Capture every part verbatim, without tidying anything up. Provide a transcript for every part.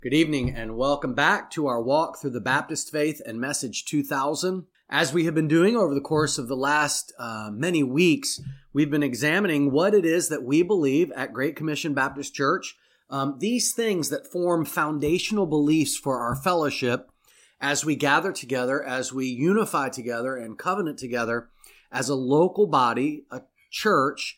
Good evening and welcome back to our walk through the Baptist Faith and Message two thousand. As we have been doing over the course of the last uh, many weeks, we've been examining what it is that we believe at Great Commission Baptist Church, um, these things that form foundational beliefs for our fellowship as we gather together, as we unify together and covenant together as a local body, a church,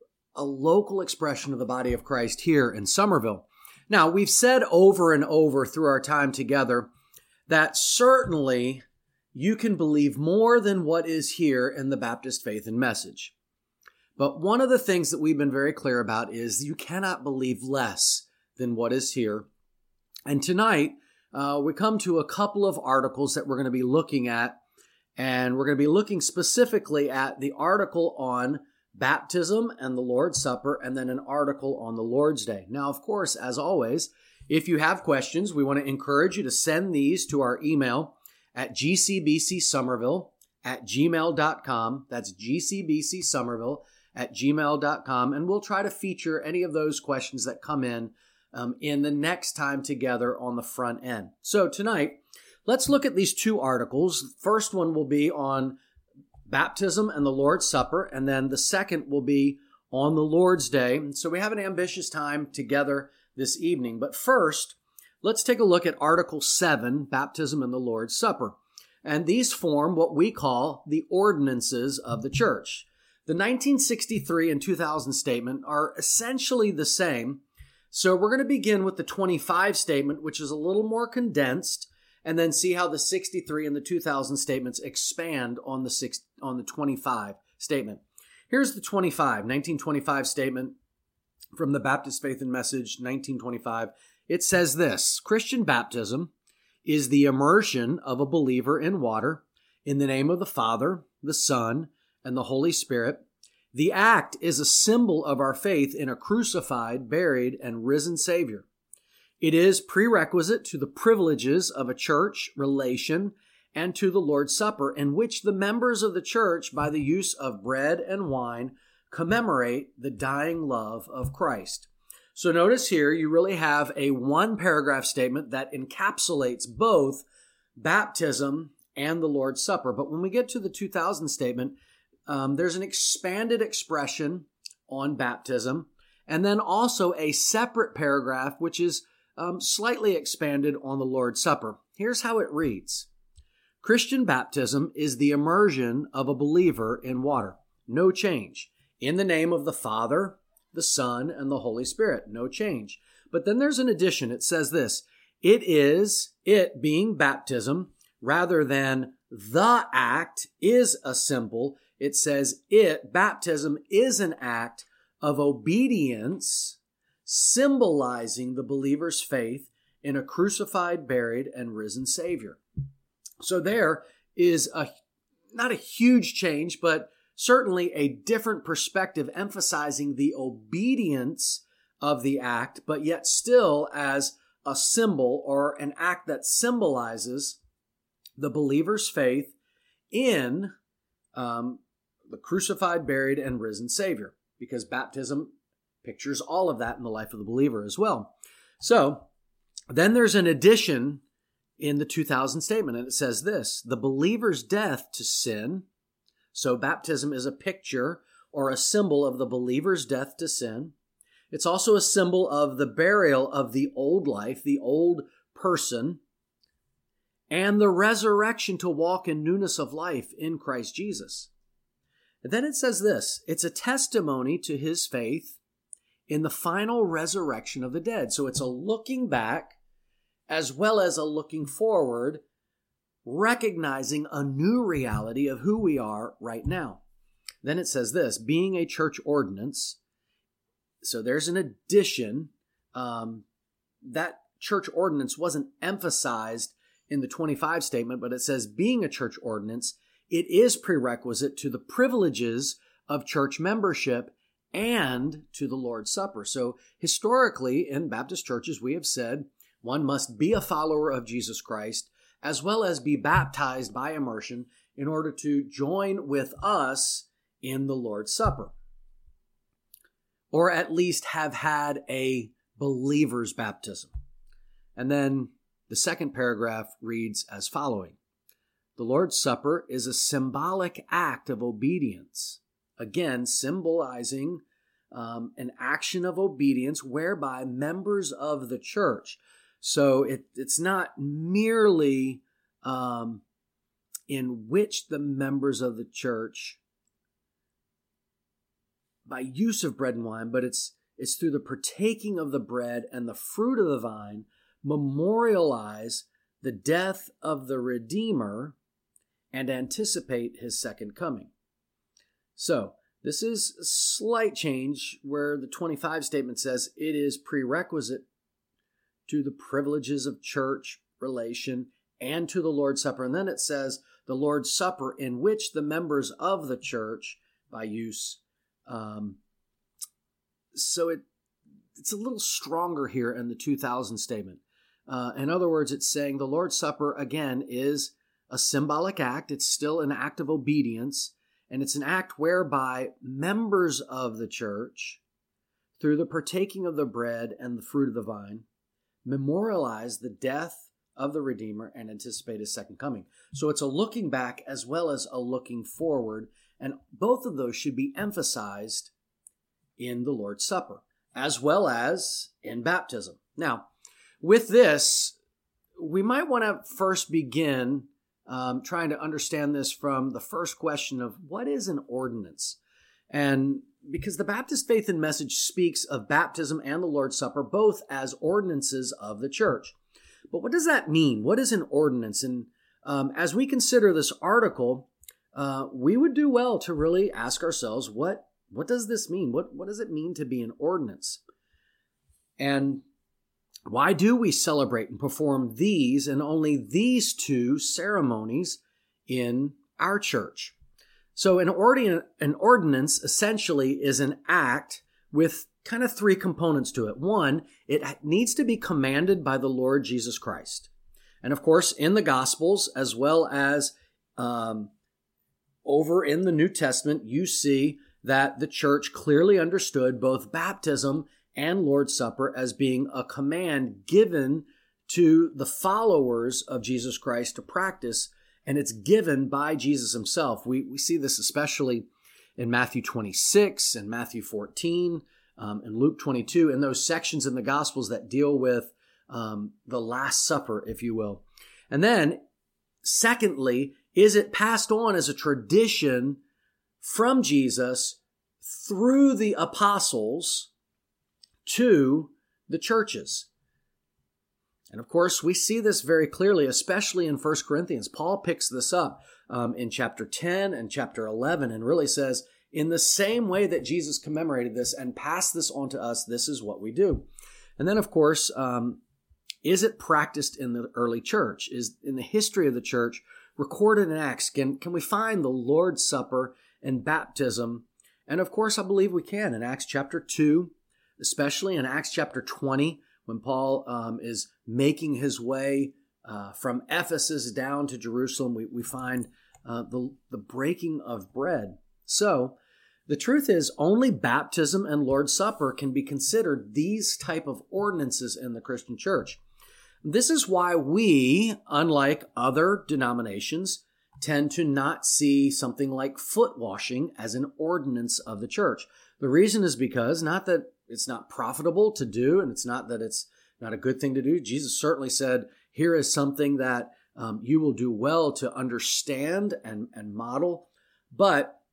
a local expression of the body of Christ here in Somerville. Now, we've said over and over through our time together that certainly you can believe more than what is here in the Baptist Faith and Message. But one of the things that we've been very clear about is you cannot believe less than what is here. And tonight, uh, we come to a couple of articles that we're going to be looking at, and we're going to be looking specifically at the article on baptism and the Lord's Supper, and then an article on the Lord's Day. Now, of course, as always, if you have questions, we want to encourage you to send these to our email at g c b c somerville at gmail dot com. That's g c b c somerville at gmail dot com, and we'll try to feature any of those questions that come in um, in the next time together on the front end. So tonight, let's look at these two articles. First one will be on baptism and the Lord's Supper, and then the second will be on the Lord's Day. So we have an ambitious time together this evening. But first, let's take a look at Article seven, Baptism and the Lord's Supper. And these form what we call the ordinances of the church. The nineteen sixty-three and two thousand statement are essentially the same. So we're going to begin with the twenty-five statement, which is a little more condensed, and then see how the sixty-three and the two thousand statements expand on the six, on the twenty-five statement. Here's the twenty-five, nineteen twenty-five statement from the Baptist Faith and Message, nineteen twenty-five. It says this: Christian baptism is the immersion of a believer in water in the name of the Father, the Son, and the Holy Spirit. The act is a symbol of our faith in a crucified, buried, and risen Savior. It is prerequisite to the privileges of a church relation and to the Lord's Supper, in which the members of the church, by the use of bread and wine, commemorate the dying love of Christ. So notice here, you really have a one-paragraph statement that encapsulates both baptism and the Lord's Supper. But when we get to the two thousand statement, um, there's an expanded expression on baptism, and then also a separate paragraph, which is Um, slightly expanded on the Lord's Supper. Here's how it reads. Christian baptism is the immersion of a believer in water. No change. In the name of the Father, the Son, and the Holy Spirit. No change. But then there's an addition. It says this. It is, it being baptism, rather than the act is a symbol. It says it, baptism, is an act of obedience, symbolizing the believer's faith in a crucified, buried, and risen Savior. So there is a not a huge change, but certainly a different perspective emphasizing the obedience of the act, but yet still as a symbol or an act that symbolizes the believer's faith in um, the crucified, buried, and risen Savior, because baptism pictures all of that in the life of the believer as well. So then there's an addition in the two thousand statement, and it says this: the believer's death to sin. So baptism is a picture or a symbol of the believer's death to sin. It's also a symbol of the burial of the old life, the old person, and the resurrection to walk in newness of life in Christ Jesus. And then it says this: it's a testimony to his faith in the final resurrection of the dead. So it's a looking back as well as a looking forward, recognizing a new reality of who we are right now. Then it says this, being a church ordinance. So there's an addition. Um, that church ordinance wasn't emphasized in the twenty-five statement, but it says being a church ordinance, it is prerequisite to the privileges of church membership and to the Lord's Supper. So historically in Baptist churches, we have said one must be a follower of Jesus Christ as well as be baptized by immersion in order to join with us in the Lord's Supper, or at least have had a believer's baptism. And then the second paragraph reads as following. The Lord's Supper is a symbolic act of obedience. Again, symbolizing um, an action of obedience whereby members of the church. So it, it's not merely um, in which the members of the church, by use of bread and wine, but it's it's through the partaking of the bread and the fruit of the vine, memorialize the death of the Redeemer and anticipate his second coming. So, this is a slight change where the twenty-five statement says it is prerequisite to the privileges of church relation and to the Lord's Supper. And then it says the Lord's Supper in which the members of the church, by use, um, so it it's a little stronger here in the two thousand statement. Uh, in other words, it's saying the Lord's Supper, again, is a symbolic act. It's still an act of obedience, and it's an act whereby members of the church, through the partaking of the bread and the fruit of the vine, memorialize the death of the Redeemer and anticipate his second coming. So it's a looking back as well as a looking forward, and both of those should be emphasized in the Lord's Supper, as well as in baptism. Now, with this, we might want to first begin um, trying to understand this from the first question of what is an ordinance? And because the Baptist Faith and Message speaks of baptism and the Lord's Supper both as ordinances of the church. But what does that mean? What is an ordinance? And um, as we consider this article, uh, we would do well to really ask ourselves, what what does this mean? What what does it mean to be an ordinance? And why do we celebrate and perform these and only these two ceremonies in our church? So an, ordin- an ordinance essentially is an act with kind of three components to it. One, it needs to be commanded by the Lord Jesus Christ. And of course, in the Gospels, as well as um, over in the New Testament, you see that the church clearly understood both baptism and Lord's Supper as being a command given to the followers of Jesus Christ to practice, and it's given by Jesus himself. We, we see this especially in Matthew twenty-six and Matthew fourteen um, and Luke twenty-two, and those sections in the Gospels that deal with um, the Last Supper, if you will. And then, secondly, is it passed on as a tradition from Jesus through the apostles to the churches. And of course, we see this very clearly, especially in First Corinthians. Paul picks this up um, in chapter ten and chapter eleven and really says, in the same way that Jesus commemorated this and passed this on to us, this is what we do. And then, of course, um, is it practiced in the early church? Is in the history of the church recorded in Acts? Can, can we find the Lord's Supper and baptism? And of course, I believe we can in Acts chapter two, especially in Acts chapter twenty, when Paul um, is making his way uh, from Ephesus down to Jerusalem, we, we find uh, the, the breaking of bread. So the truth is only baptism and Lord's Supper can be considered these type of ordinances in the Christian church. This is why we, unlike other denominations, tend to not see something like foot washing as an ordinance of the church. The reason is because not that it's not profitable to do, and it's not that it's not a good thing to do. Jesus certainly said, here is something that um, you will do well to understand and, and model. But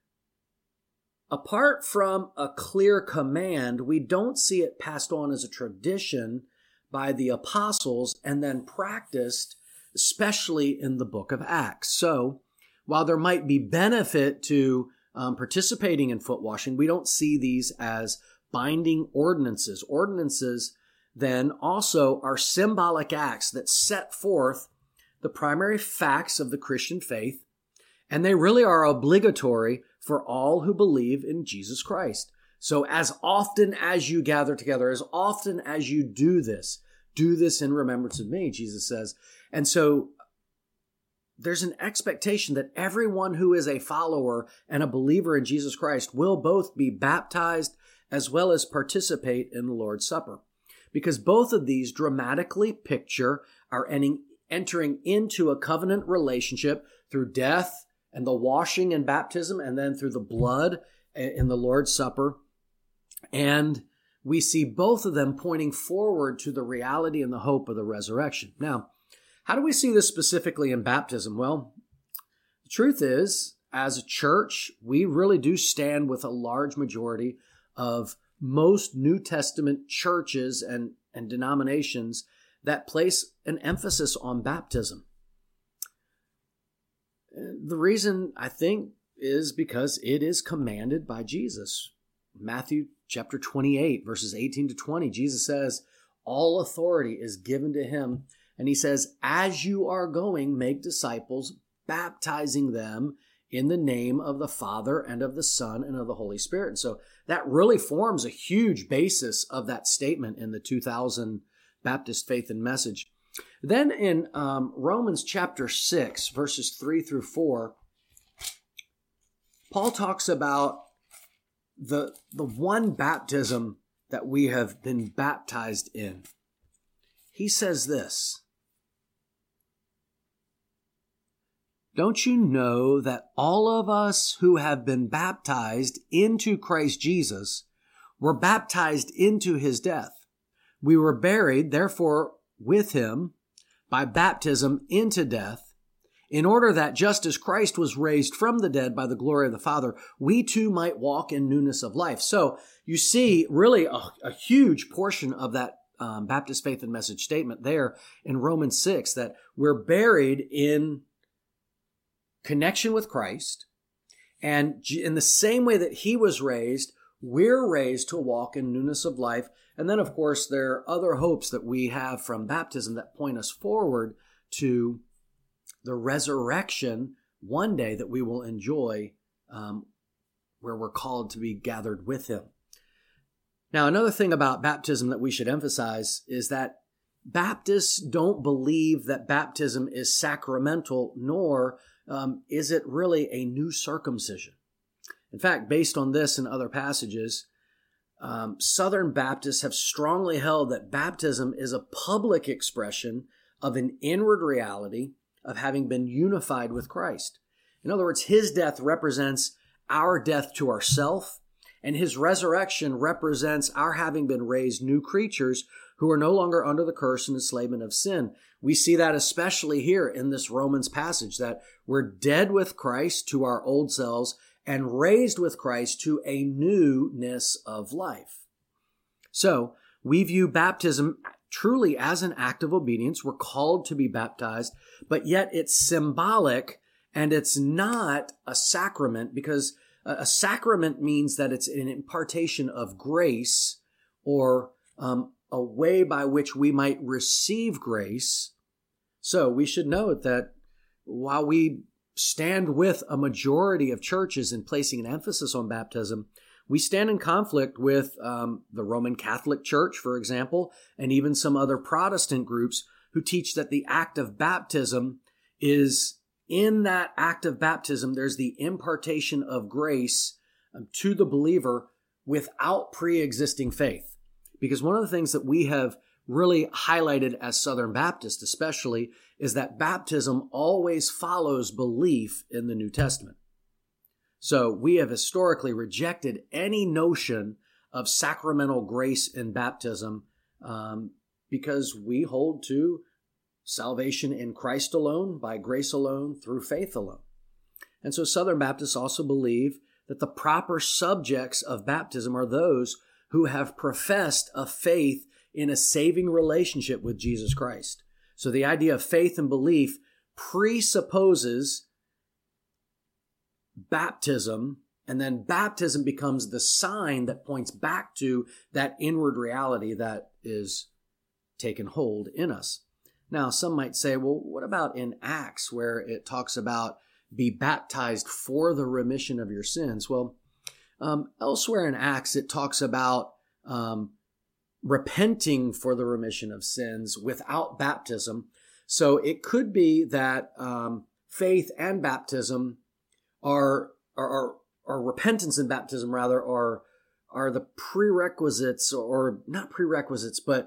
apart from a clear command, we don't see it passed on as a tradition by the apostles and then practiced, especially in the book of Acts. So while there might be benefit to um, participating in foot washing, we don't see these as binding ordinances. Ordinances then also are symbolic acts that set forth the primary facts of the Christian faith, and they really are obligatory for all who believe in Jesus Christ. So as often as you gather together, as often as you do this, do this in remembrance of me, Jesus says. And so there's an expectation that everyone who is a follower and a believer in Jesus Christ will both be baptized as well as participate in the Lord's Supper. because both of these dramatically picture our ending, entering into a covenant relationship through death and the washing and baptism, and then through the blood in the Lord's Supper. And we see both of them pointing forward to the reality and the hope of the resurrection. Now, how do we see this specifically in baptism? Well, the truth is, as a church, we really do stand with a large majority of most New Testament churches and, and denominations that place an emphasis on baptism. The reason, I think, is because it is commanded by Jesus. Matthew chapter twenty-eight, verses eighteen to twenty, Jesus says, all authority is given to him. And he says, as you are going, make disciples, baptizing them in the name of the Father and of the Son and of the Holy Spirit. And so that really forms a huge basis of that statement in the two thousand Baptist Faith and Message. Then in um, Romans chapter six, verses three through four, Paul talks about the, the one baptism that we have been baptized in. He says this, don't you know that all of us who have been baptized into Christ Jesus were baptized into his death? We were buried, therefore, with him by baptism into death, in order that just as Christ was raised from the dead by the glory of the Father, we too might walk in newness of life. So you see really a, a huge portion of that um, Baptist Faith and Message statement there in Romans six, that we're buried in connection with Christ. And in the same way that he was raised, we're raised to walk in newness of life. And then, of course, there are other hopes that we have from baptism that point us forward to the resurrection one day that we will enjoy, um, where we're called to be gathered with him. Now, another thing about baptism that we should emphasize is that Baptists don't believe that baptism is sacramental, nor um, is it really a new circumcision. In fact, based on this and other passages, um, Southern Baptists have strongly held that baptism is a public expression of an inward reality of having been unified with Christ. In other words, his death represents our death to ourself, and his resurrection represents our having been raised new creatures who are no longer under the curse and enslavement of sin. We see that especially here in this Romans passage, that we're dead with Christ to our old selves and raised with Christ to a newness of life. So we view baptism truly as an act of obedience. We're called to be baptized, but yet it's symbolic and it's not a sacrament, because a sacrament means that it's an impartation of grace, or um, a way by which we might receive grace. So we should note that while we stand with a majority of churches in placing an emphasis on baptism, we stand in conflict with um, the Roman Catholic Church, for example, and even some other Protestant groups who teach that the act of baptism is, in that act of baptism, there's the impartation of grace um, to the believer without pre-existing faith. Because one of the things that we have really highlighted as Southern Baptists especially is that baptism always follows belief in the New Testament. So we have historically rejected any notion of sacramental grace in baptism um, because we hold to salvation in Christ alone, by grace alone, through faith alone. And so Southern Baptists also believe that the proper subjects of baptism are those who have professed a faith in a saving relationship with Jesus Christ. So the idea of faith and belief presupposes baptism, and then baptism becomes the sign that points back to that inward reality that is taken hold in us. Now, some might say, well, what about in Acts, where it talks about be baptized for the remission of your sins? Well, um, elsewhere in Acts, it talks about um, repenting for the remission of sins without baptism. So it could be that um, faith and baptism are, are, are, or repentance and baptism rather, are, are the prerequisites, or not prerequisites, but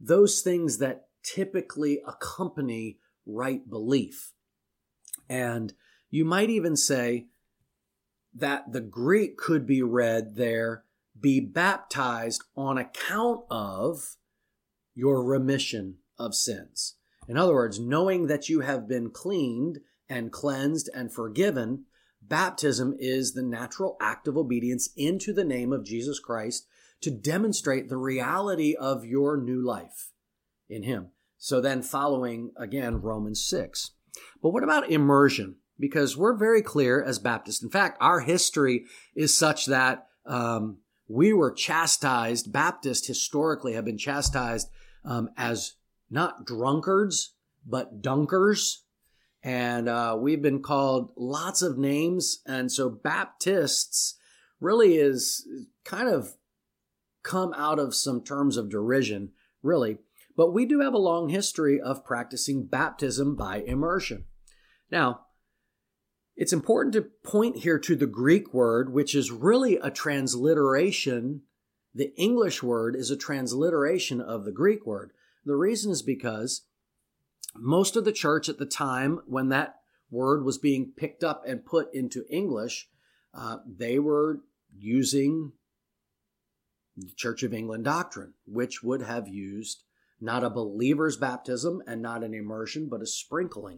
those things that typically accompany right belief. And you might even say that the Greek could be read there, be baptized on account of your remission of sins. In other words, knowing that you have been cleaned and cleansed and forgiven, baptism is the natural act of obedience into the name of Jesus Christ to demonstrate the reality of your new life in Him. So then following, again, Romans six. But what about immersion? Because we're very clear as Baptists. In fact, our history is such that um, we were chastised. Baptists historically have been chastised um, as not drunkards, but dunkers. And uh, we've been called lots of names. And so Baptists really is kind of come out of some terms of derision, really. But we do have a long history of practicing baptism by immersion. Now, it's important to point here to the Greek word, which is really a transliteration. The English word is a transliteration of the Greek word. The reason is because most of the church at the time when that word was being picked up and put into English, uh, they were using the Church of England doctrine, which would have used not a believer's baptism and not an immersion, but a sprinkling.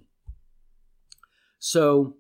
So,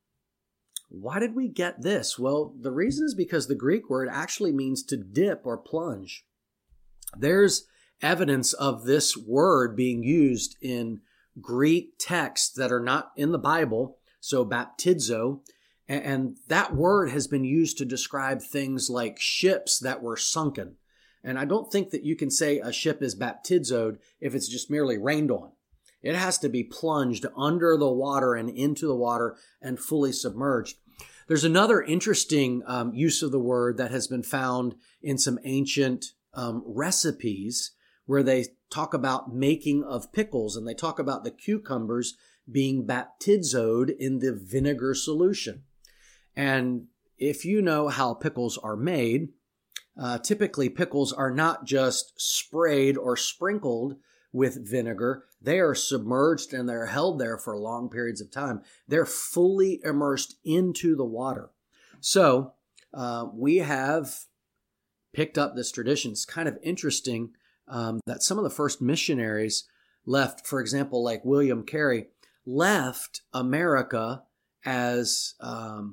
why did we get this? Well, the reason is because the Greek word actually means to dip or plunge. There's evidence of this word being used in Greek texts that are not in the Bible, so baptizo, and that word has been used to describe things like ships that were sunken. And I don't think that you can say a ship is baptizoed if it's just merely rained on. It has to be plunged under the water and into the water and fully submerged. There's another interesting um, use of the word that has been found in some ancient um, recipes where they talk about making of pickles, and they talk about the cucumbers being baptizoed in the vinegar solution. And if you know how pickles are made, uh, typically pickles are not just sprayed or sprinkled with vinegar. They are submerged and they're held there for long periods of time. They're fully immersed into the water. So uh, we have picked up this tradition. It's kind of interesting um, that some of the first missionaries left, for example, like William Carey, left America as um,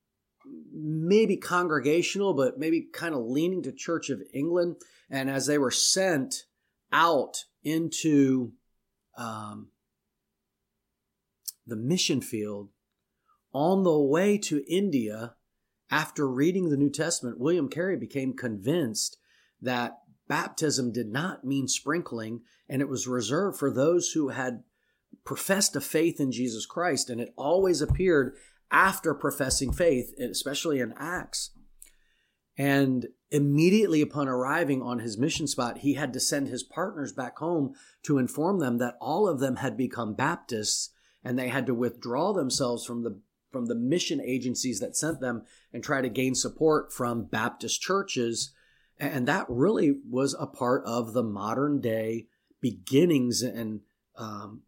maybe congregational, but maybe kind of leaning to Church of England. And as they were sent out into um, the mission field on the way to India, after reading the New Testament, William Carey became convinced that baptism did not mean sprinkling, and it was reserved for those who had professed a faith in Jesus Christ, and it always appeared after professing faith, especially in Acts. And immediately upon arriving on his mission spot, he had to send his partners back home to inform them that all of them had become Baptists, and they had to withdraw themselves from the from the mission agencies that sent them and try to gain support from Baptist churches. And that really was a part of the modern day beginnings and um,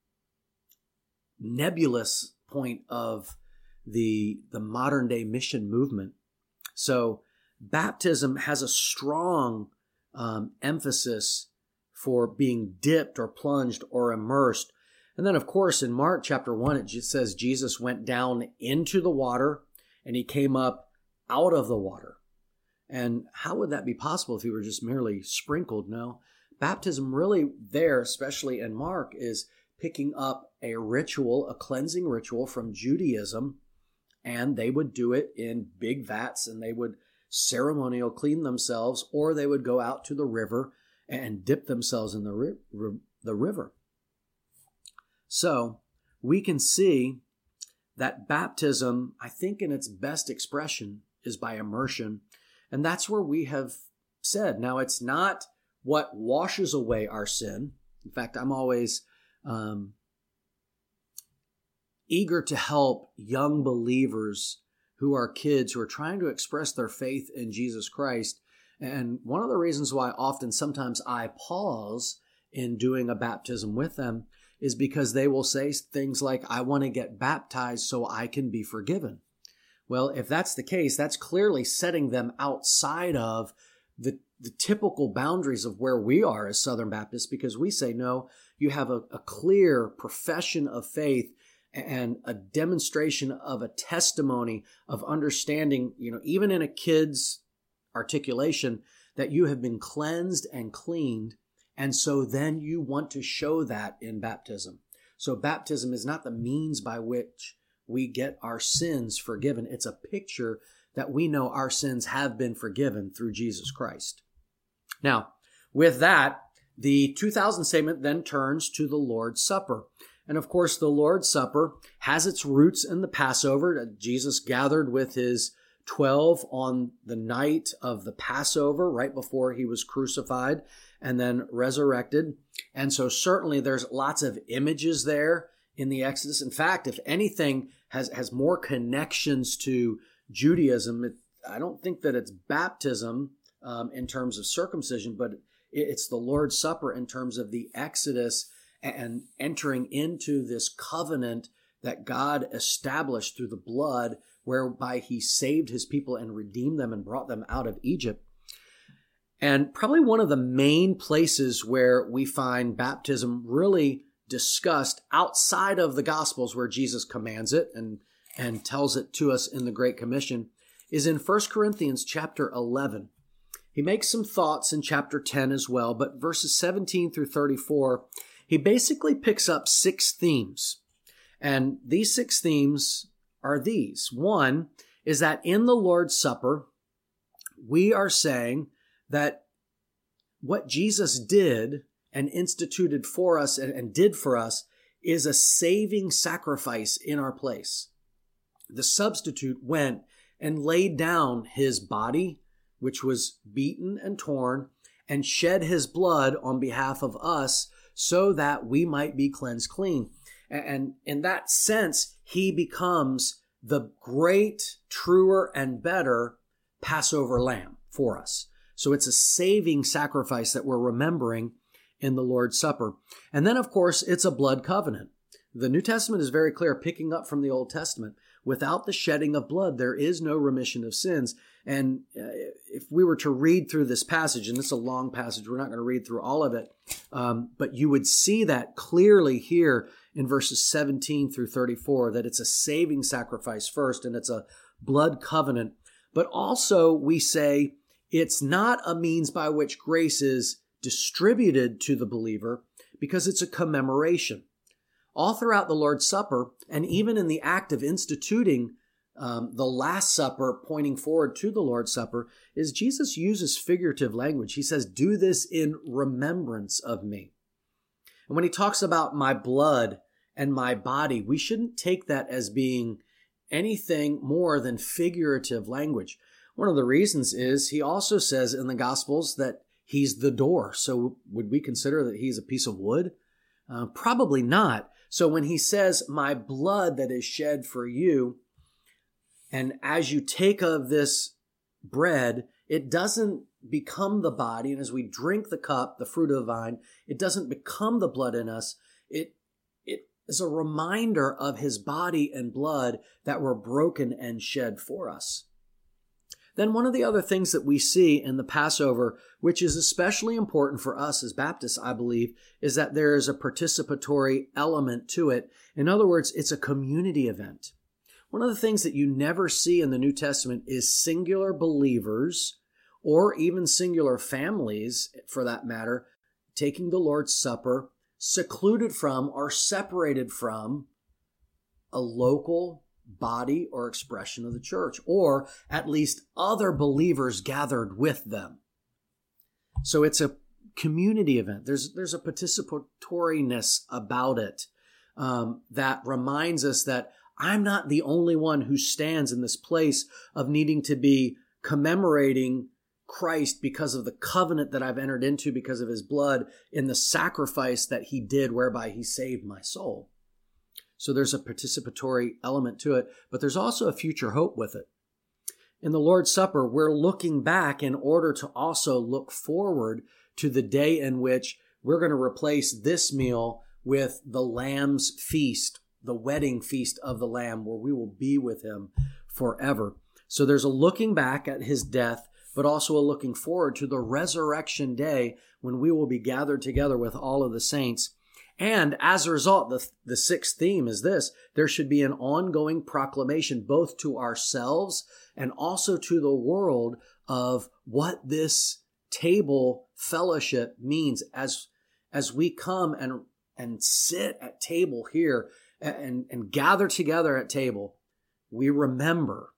nebulous point of the, the modern day mission movement. So baptism has a strong um, emphasis for being dipped or plunged or immersed. And then, of course, in Mark chapter one, it just says Jesus went down into the water and he came up out of the water. And how would that be possible if he were just merely sprinkled? No, baptism really there, especially in Mark, is picking up a ritual, a cleansing ritual from Judaism, and they would do it in big vats, and they would ceremonial clean themselves, or they would go out to the river and dip themselves in the, ri- the river. So we can see that baptism, I think in its best expression, is by immersion. And that's where we have said, now it's not what washes away our sin. In fact, I'm always um, eager to help young believers who are kids who are trying to express their faith in Jesus Christ. And one of the reasons why often sometimes I pause in doing a baptism with them is because they will say things like, I want to get baptized so I can be forgiven. Well, if that's the case, that's clearly setting them outside of the, the typical boundaries of where we are as Southern Baptists, because we say, no, you have a, a clear profession of faith and a demonstration of a testimony of understanding, you know, even in a kid's articulation, that you have been cleansed and cleaned. And so then you want to show that in baptism. So baptism is not the means by which we get our sins forgiven. It's a picture that we know our sins have been forgiven through Jesus Christ. Now, with that, the two thousand statement then turns to the Lord's Supper. And of course, the Lord's Supper has its roots in the Passover. Jesus gathered with his twelve on the night of the Passover, right before he was crucified and then resurrected. And so certainly there's lots of images there in the Exodus. In fact, if anything has, has more connections to Judaism, it, I don't think that it's baptism um, in terms of circumcision, but it, it's the Lord's Supper in terms of the Exodus and entering into this covenant that God established through the blood, whereby he saved his people and redeemed them and brought them out of Egypt. And probably one of the main places where we find baptism really discussed outside of the Gospels, where Jesus commands it and, and tells it to us in the Great Commission, is in First Corinthians chapter eleven. He makes some thoughts in chapter ten as well, but verses seventeen through thirty-four, he basically picks up six themes. And these six themes are these. One is that in the Lord's Supper, we are saying that what Jesus did and instituted for us and, and did for us is a saving sacrifice in our place. The substitute went and laid down his body, which was beaten and torn, and shed his blood on behalf of us so that we might be cleansed clean. And in that sense, he becomes the great, truer, and better Passover lamb for us. So it's a saving sacrifice that we're remembering in the Lord's Supper. And then, of course, it's a blood covenant. The New Testament is very clear, picking up from the Old Testament. Without the shedding of blood, there is no remission of sins. And if we were to read through this passage, and it's a long passage, we're not going to read through all of it, um, but you would see that clearly here in verses seventeen through thirty-four, that it's a saving sacrifice first, and it's a blood covenant. But also we say it's not a means by which grace is distributed to the believer, because it's a commemoration. All throughout the Lord's Supper, and even in the act of instituting um, the Last Supper, pointing forward to the Lord's Supper, is Jesus uses figurative language. He says, do this in remembrance of me. And when he talks about my blood and my body, we shouldn't take that as being anything more than figurative language. One of the reasons is he also says in the Gospels that he's the door. So would we consider that he's a piece of wood? Uh, probably not. So when he says, my blood that is shed for you, and as you take of this bread, it doesn't become the body. And as we drink the cup, the fruit of the vine, it doesn't become the blood in us. It, it is a reminder of his body and blood that were broken and shed for us. Then one of the other things that we see in the Passover, which is especially important for us as Baptists, I believe, is that there is a participatory element to it. In other words, it's a community event. One of the things that you never see in the New Testament is singular believers, or even singular families, for that matter, taking the Lord's Supper, secluded from or separated from a local body or expression of the church, or at least other believers gathered with them. So it's a community event. There's there's a participatoriness about it um, that reminds us that I'm not the only one who stands in this place of needing to be commemorating Christ because of the covenant that I've entered into because of his blood in the sacrifice that he did whereby he saved my soul. So there's a participatory element to it, but there's also a future hope with it. In the Lord's Supper, we're looking back in order to also look forward to the day in which we're going to replace this meal with the Lamb's feast, the wedding feast of the Lamb, where we will be with him forever. So there's a looking back at his death, but also a looking forward to the resurrection day when we will be gathered together with all of the saints. And as a result, the, the sixth theme is this: there should be an ongoing proclamation both to ourselves and also to the world of what this table fellowship means as, as we come and, and sit at table here and, and gather together at table. We remember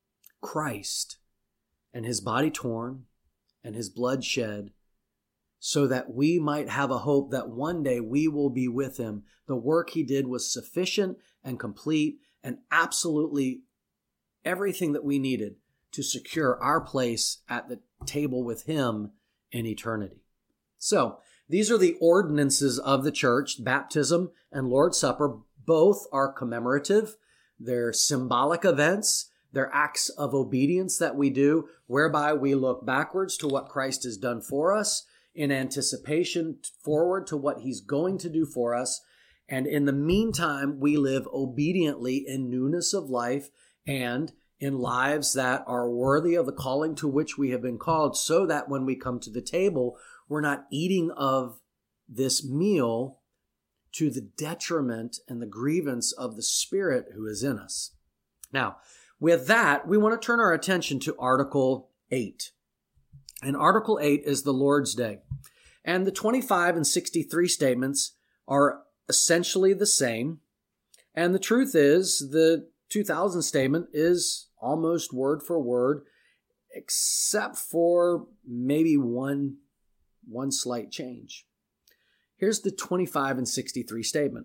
Christ and his body torn and his blood shed, so that we might have a hope that one day we will be with him. The work he did was sufficient and complete and absolutely everything that we needed to secure our place at the table with him in eternity. So these are the ordinances of the church. Baptism and Lord's Supper both are commemorative. They're symbolic events. They're acts of obedience that we do, whereby we look backwards to what Christ has done for us in anticipation forward to what he's going to do for us. And in the meantime, we live obediently in newness of life and in lives that are worthy of the calling to which we have been called, so that when we come to the table, we're not eating of this meal to the detriment and the grievance of the Spirit who is in us. Now, with that, we want to turn our attention to Article eight. And Article eight is the Lord's Day. And the twenty-five and sixty-three statements are essentially the same. And the truth is, the two thousand statement is almost word for word, except for maybe one, one slight change. Here's the twenty-five and sixty-three statement.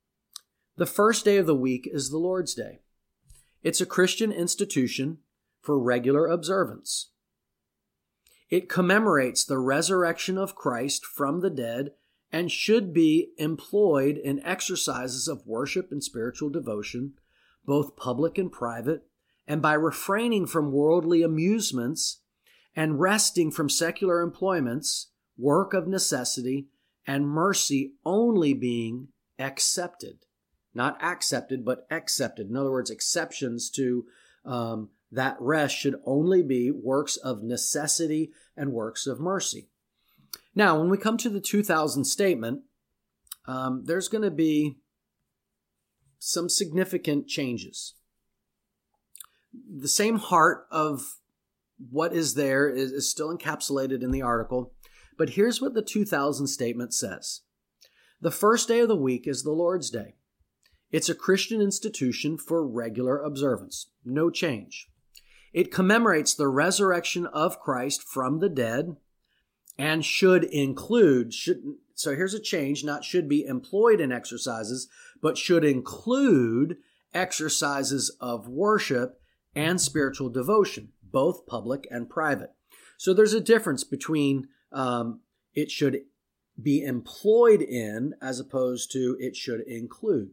The first day of the week is the Lord's Day. It's a Christian institution for regular observance. It commemorates the resurrection of Christ from the dead and should be employed in exercises of worship and spiritual devotion, both public and private, and by refraining from worldly amusements and resting from secular employments, work of necessity, and mercy only being accepted. Not accepted, but accepted. In other words, exceptions to um, that rest should only be works of necessity and works of mercy. Now, when we come to the two thousand statement, um, there's going to be some significant changes. The same heart of what is there is, is still encapsulated in the article, but here's what the two thousand statement says. The first day of the week is the Lord's Day. It's a Christian institution for regular observance. No change. It commemorates the resurrection of Christ from the dead and should include, should, so here's a change, not should be employed in exercises, but should include exercises of worship and spiritual devotion, both public and private. So there's a difference between um, it should be employed in as opposed to it should include.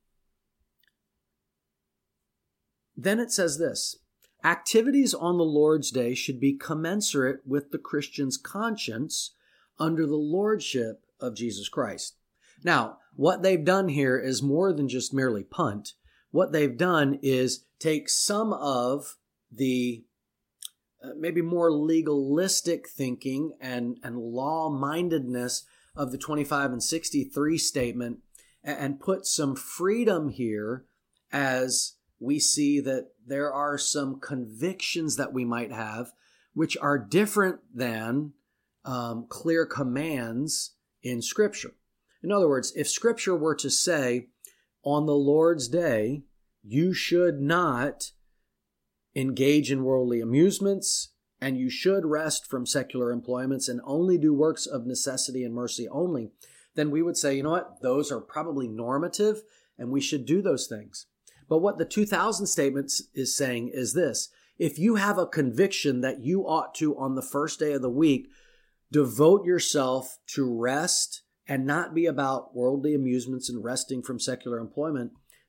Then it says this: activities on the Lord's Day should be commensurate with the Christian's conscience under the lordship of Jesus Christ. Now, what they've done here is more than just merely punt. What they've done is take some of the uh, maybe more legalistic thinking and, and law-mindedness of the twenty-five and sixty-three statement and, and put some freedom here as we see that there are some convictions that we might have which are different than um, clear commands in Scripture. In other words, if Scripture were to say, on the Lord's Day, you should not engage in worldly amusements, and you should rest from secular employments and only do works of necessity and mercy only, then we would say, you know what, those are probably normative, and we should do those things. But what the two thousand statement is saying is this: if you have a conviction that you ought to, on the first day of the week, devote yourself to rest and not be about worldly amusements and resting from secular employment,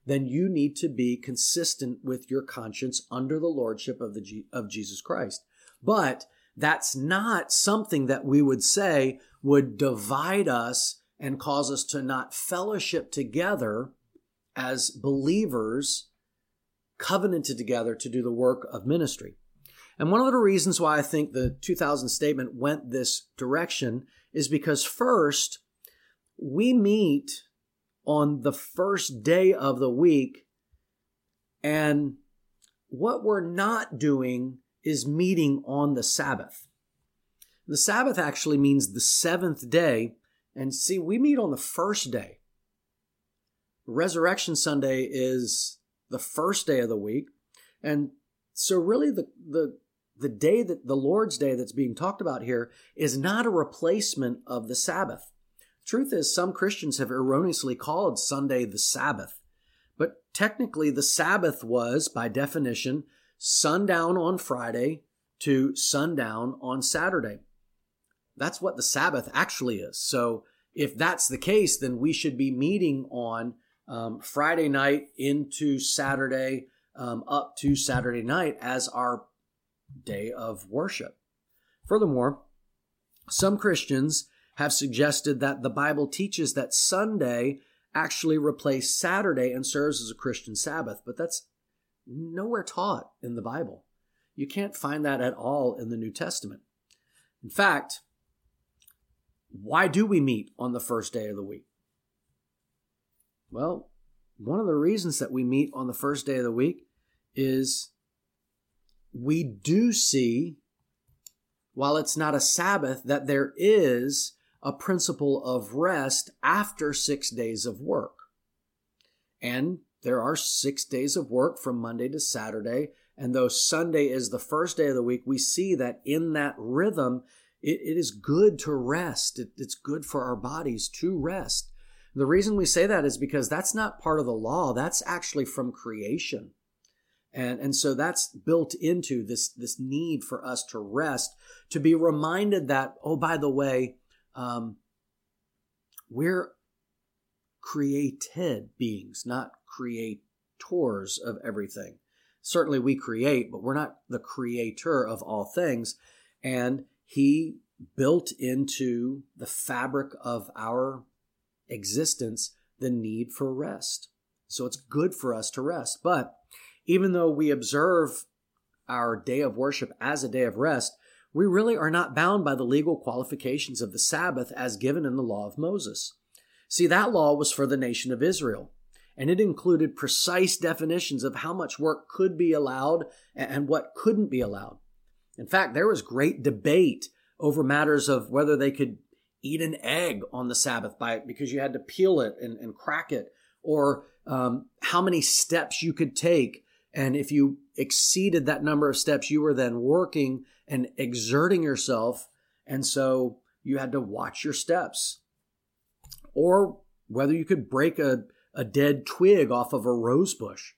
then you need to be consistent with your conscience under the lordship of the G- of Jesus Christ. But that's not something that we would say would divide us and cause us to not fellowship together as believers covenanted together to do the work of ministry. And one of the reasons why I think the two thousand statement went this direction is because first, we meet on the first day of the week, and what we're not doing is meeting on the Sabbath. The Sabbath actually means the seventh day, and see, we meet on the first day. Resurrection Sunday is the first day of the week, and so really the the the day that the Lord's Day that's being talked about here is not a replacement of the Sabbath. Truth is, some Christians have erroneously called Sunday the Sabbath, but technically the Sabbath was, by definition, sundown on Friday to sundown on Saturday. That's what the Sabbath actually is. So if that's the case, then we should be meeting on um, Friday night into Saturday, um, up to Saturday night as our day of worship. Furthermore, some Christians have suggested that the Bible teaches that Sunday actually replaced Saturday and serves as a Christian Sabbath, but that's nowhere taught in the Bible. You can't find that at all in the New Testament. In fact, why do we meet on the first day of the week? Well, one of the reasons that we meet on the first day of the week is we do see, while it's not a Sabbath, that there is a principle of rest after six days of work. And there are six days of work from Monday to Saturday. And though Sunday is the first day of the week, we see that in that rhythm, it, it is good to rest. It, it's good for our bodies to rest. The reason we say that is because that's not part of the law. That's actually from creation. And, and so that's built into this, this need for us to rest, to be reminded that, oh, by the way, um, we're created beings, not creators of everything. Certainly we create, but we're not the creator of all things. And he built into the fabric of our existence the need for rest. So it's good for us to rest. But even though we observe our day of worship as a day of rest, we really are not bound by the legal qualifications of the Sabbath as given in the law of Moses. See, that law was for the nation of Israel, and it included precise definitions of how much work could be allowed and what couldn't be allowed. In fact, there was great debate over matters of whether they could eat an egg on the Sabbath by because you had to peel it and, and crack it, or um, how many steps you could take. And if you exceeded that number of steps, you were then working and exerting yourself. And so you had to watch your steps. Or whether you could break a, a dead twig off of a rose bush.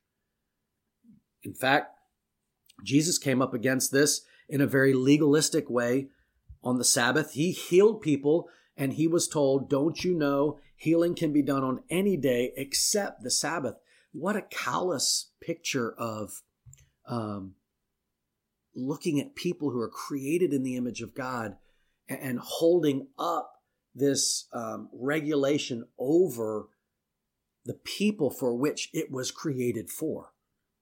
In fact, Jesus came up against this in a very legalistic way on the Sabbath. He healed people, and he was told, don't you know, healing can be done on any day except the Sabbath. What a callous picture of um, looking at people who are created in the image of God and, and holding up this um, regulation over the people for which it was created for.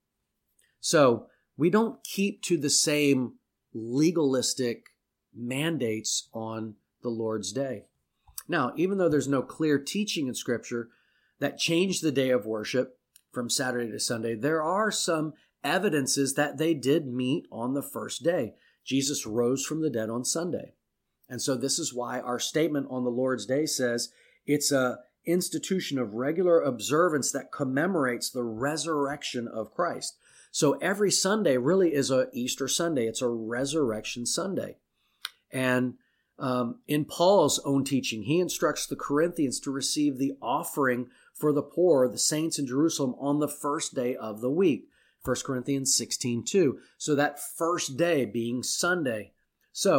So we don't keep to the same legalistic mandates on the Lord's Day. Now, even though there's no clear teaching in Scripture that changed the day of worship from Saturday to Sunday, there are some evidences that they did meet on the first day. Jesus rose from the dead on Sunday. And so this is why our statement on the Lord's Day says it's a institution of regular observance that commemorates the resurrection of Christ. So every Sunday really is a Easter Sunday. It's a resurrection Sunday. And um, in Paul's own teaching, he instructs the Corinthians to receive the offering for the poor, the saints in Jerusalem, on the first day of the week. First Corinthians sixteen two. So that first day being Sunday. So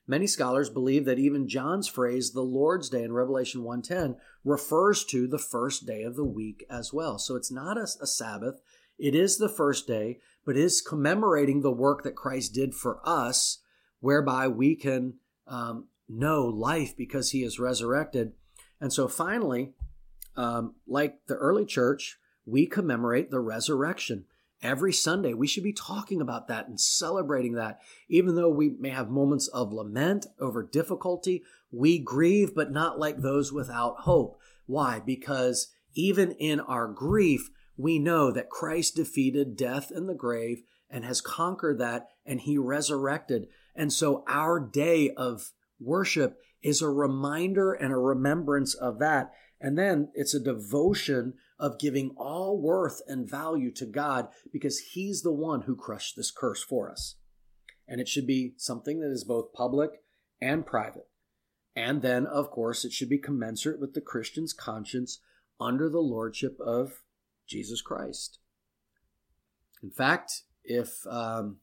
Many scholars believe that even John's phrase, the Lord's Day in Revelation one ten, refers to the first day of the week as well. So it's not a, a Sabbath. It is the first day, but it is commemorating the work that Christ did for us, whereby we can um, know life because he is resurrected. And so finally, um, like the early church, we commemorate the resurrection. Every Sunday, we should be talking about that and celebrating that. Even though we may have moments of lament over difficulty, we grieve, but not like those without hope. Why? Because even in our grief, we know that Christ defeated death and the grave and has conquered that, and he resurrected. And so our day of worship is a reminder and a remembrance of that. And then it's a devotion of giving all worth and value to God because he's the one who crushed this curse for us. And it should be something that is both public and private. And then, of course, it should be commensurate with the Christian's conscience under the lordship of Jesus Christ. In fact, if um,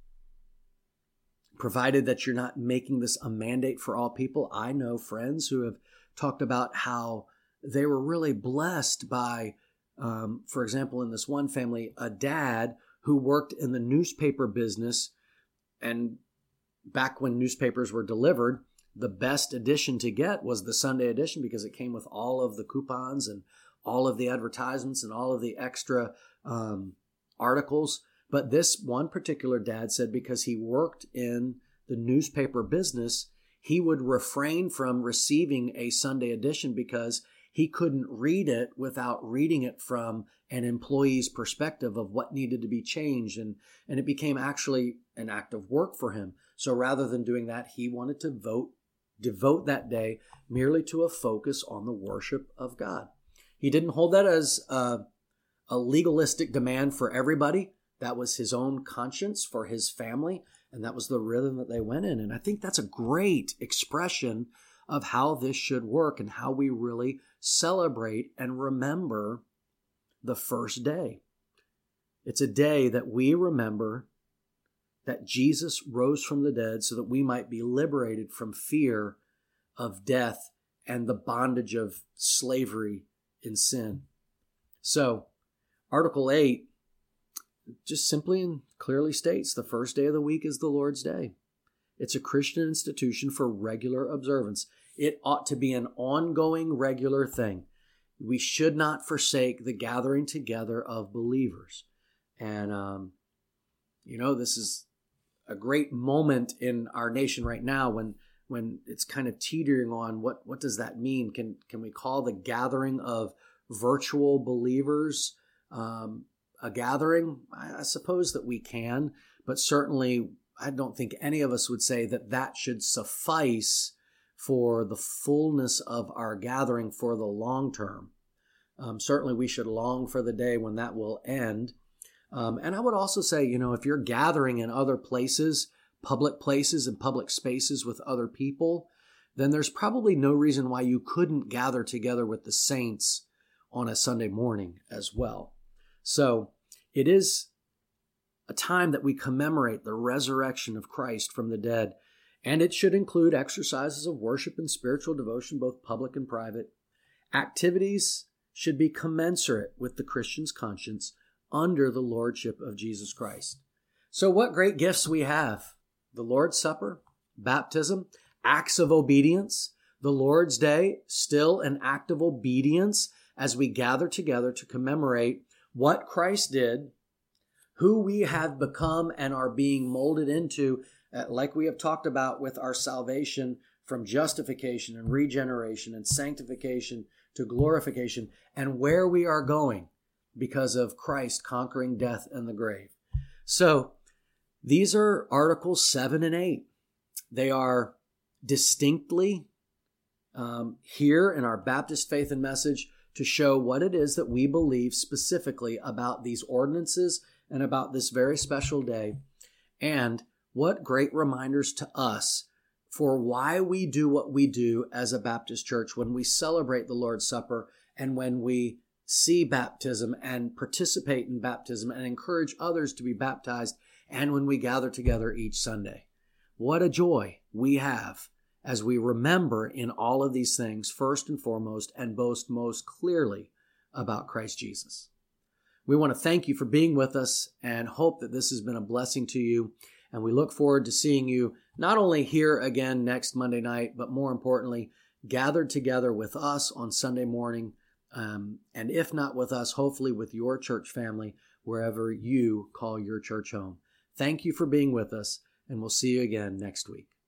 provided that you're not making this a mandate for all people, I know friends who have talked about how they were really blessed by, um, for example, in this one family, a dad who worked in the newspaper business. And back when newspapers were delivered, the best edition to get was the Sunday edition because it came with all of the coupons and all of the advertisements and all of the extra um, articles. But this one particular dad said because he worked in the newspaper business, he would refrain from receiving a Sunday edition because he couldn't read it without reading it from an employee's perspective of what needed to be changed. And, and it became actually an act of work for him. So rather than doing that, he wanted to vote, devote that day merely to a focus on the worship of God. He didn't hold that as a, a legalistic demand for everybody. That was his own conscience for his family, and that was the rhythm that they went in. And I think that's a great expression of how this should work and how we really celebrate and remember the first day. It's a day that we remember that Jesus rose from the dead so that we might be liberated from fear of death and the bondage of slavery in sin. So, Article eight just simply and clearly states the first day of the week is the Lord's Day. It's a Christian institution for regular observance. It ought to be an ongoing, regular thing. We should not forsake the gathering together of believers. And, um, you know, this is a great moment in our nation right now when when it's kind of teetering on what, what does that mean? Can, can we call the gathering of virtual believers um, a gathering? I, I suppose that we can, but certainly I don't think any of us would say that that should suffice for the fullness of our gathering for the long term. Um, certainly we should long for the day when that will end. Um, and I would also say, you know, if you're gathering in other places, public places and public spaces with other people, then there's probably no reason why you couldn't gather together with the saints on a Sunday morning as well. So it is a time that we commemorate the resurrection of Christ from the dead, and it should include exercises of worship and spiritual devotion, both public and private. Activities should be commensurate with the Christian's conscience under the lordship of Jesus Christ. So what great gifts we have. The Lord's Supper, baptism, acts of obedience. The Lord's Day, still an act of obedience as we gather together to commemorate what Christ did, who we have become and are being molded into, uh, like we have talked about with our salvation from justification and regeneration and sanctification to glorification, and where we are going because of Christ conquering death and the grave. So these are Articles seven and eight. They are distinctly um, here in our Baptist Faith and Message to show what it is that we believe specifically about these ordinances and about this very special day, and what great reminders to us for why we do what we do as a Baptist church when we celebrate the Lord's Supper and when we see baptism and participate in baptism and encourage others to be baptized, and when we gather together each Sunday. What a joy we have as we remember in all of these things, first and foremost, and boast most clearly about Christ Jesus. We want to thank you for being with us and hope that this has been a blessing to you. And we look forward to seeing you not only here again next Monday night, but more importantly, gathered together with us on Sunday morning. Um, and if not with us, hopefully with your church family, wherever you call your church home. Thank you for being with us, and we'll see you again next week.